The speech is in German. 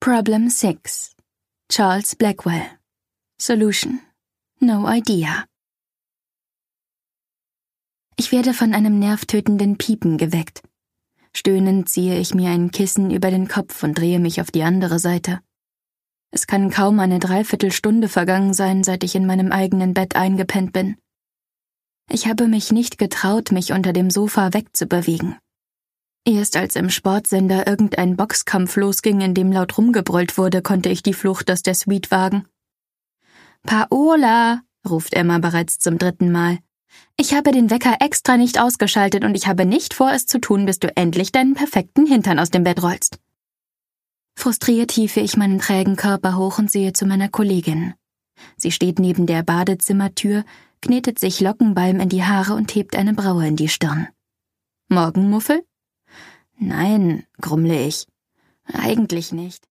Problem 6. Charles Blackwell. Solution. No idea. Ich werde von einem nervtötenden Piepen geweckt. Stöhnend ziehe ich mir ein Kissen über den Kopf und drehe mich auf die andere Seite. Es kann kaum eine Dreiviertelstunde vergangen sein, seit ich in meinem eigenen Bett eingepennt bin. Ich habe mich nicht getraut, mich unter dem Sofa wegzubewegen. Erst als im Sportsender irgendein Boxkampf losging, in dem laut rumgebrüllt wurde, konnte ich die Flucht aus der Suite wagen. »Paola«, ruft Emma bereits zum 3. Mal. »Ich habe den Wecker extra nicht ausgeschaltet und ich habe nicht vor, es zu tun, bis du endlich deinen perfekten Hintern aus dem Bett rollst.« Frustriert hiefe ich meinen trägen Körper hoch und sehe zu meiner Kollegin. Sie steht neben der Badezimmertür, knetet sich Lockenbalm in die Haare und hebt eine Braue in die Stirn. »Morgenmuffel?« »Nein«, grummle ich. »Eigentlich nicht.«